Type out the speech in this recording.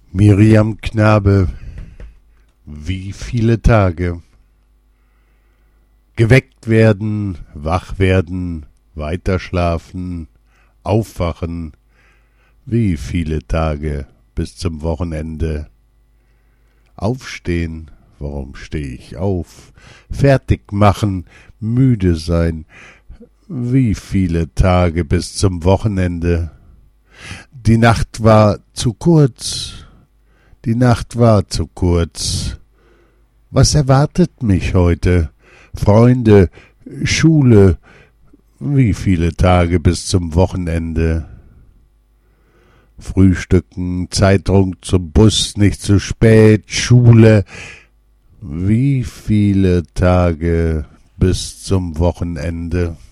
Miriam Knabe, wie viele Tage? Geweckt werden, wach werden, weiterschlafen, aufwachen, wie viele Tage bis zum Wochenende? Aufstehen, warum steh ich auf? Fertig machen, müde sein, wie viele Tage bis zum Wochenende? Die Nacht war zu kurz, die Nacht war zu kurz. Was erwartet mich heute? Freunde, Schule, wie viele Tage bis zum Wochenende? Frühstücken, Zeitung zum Bus, nicht zu spät, Schule, wie viele Tage bis zum Wochenende?